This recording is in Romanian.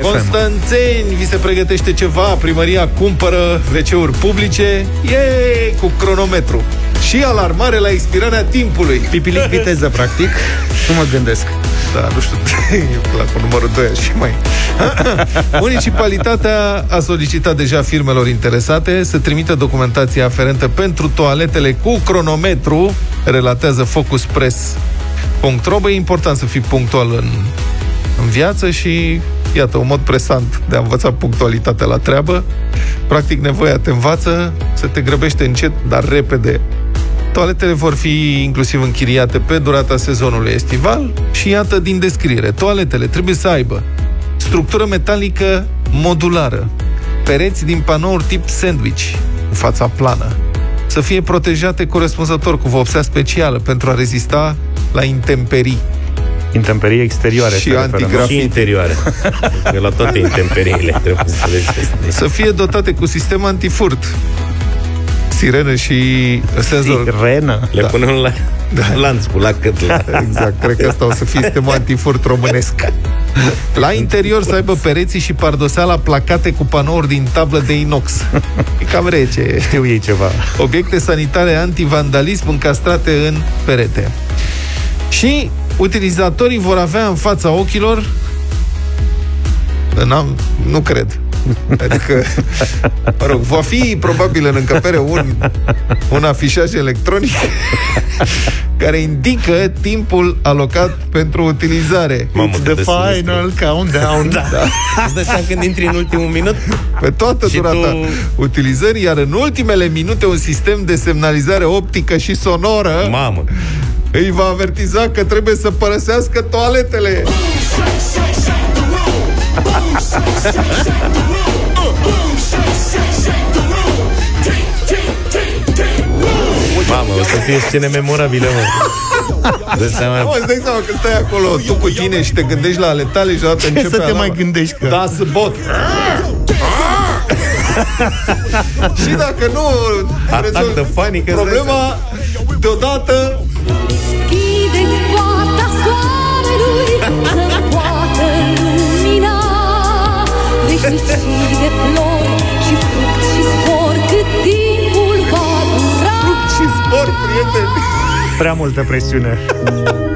Constanțeni, vi se pregătește ceva? Primăria cumpără WC-uri publice. Yay! Cu cronometru. Și alarmare la expirarea timpului. Pipilic viteză, practic. Nu mă gândesc. Da, nu știu, la cu numărul 2 și mai. Municipalitatea a solicitat deja firmelor interesate să trimită documentația aferentă pentru toaletele cu cronometru, relatează Focus Press.ro. Bă, e important să fii punctual în viață și iată, un mod presant de a învăța punctualitatea la treabă. Practic, nevoia te învață să te grăbește încet, dar repede. Toaletele vor fi inclusiv închiriate pe durata sezonului estival și iată din descriere. Toaletele trebuie să aibă structură metalică modulară, pereți din panouri tip sandwich, cu fața plană, să fie protejate corespunzător cu vopsea specială pentru a rezista la intemperii. Intemperii exterioare și antigrafit. Și interioare. La toate intemperiile trebuie să vezi. Să fie dotate cu sistem antifurt, sirenă și senzor. Sirenă? Le punem la lanț cu lacăt. Exact, cred că asta o să fie sistemul antifurt românesc. La interior să aibă pereții și pardoseala placate cu panouri din tablă de inox. E cam rece. Știu ei ceva. Obiecte sanitare antivandalism încastrate în perete. Și utilizatorii vor avea în fața ochilor, nu cred, adică, mă rog, va fi probabil în încăpere un afișaj electronic care indică timpul alocat pentru utilizare. The final countdown. Da. Îți dai seama când intri în ultimul minut? Pe toată durata utilizării, iar în ultimele minute un sistem de semnalizare optică și sonoră îi va avertiza că trebuie să părăsească toaletele. Mamă, o să fie scene memorabile, mă. Îți dai seama că stai acolo tu cu tine și te gândești la ale tale și deodată începe să te mai gândești că... Da, să bot. Și dacă nu rezolvi problema, deodată deschideți poarta soarelui să poată lumina veșnicii de flori și fruct și spor cât timpul va dura. Fruct și spor, prieteni. Prea multă presiune.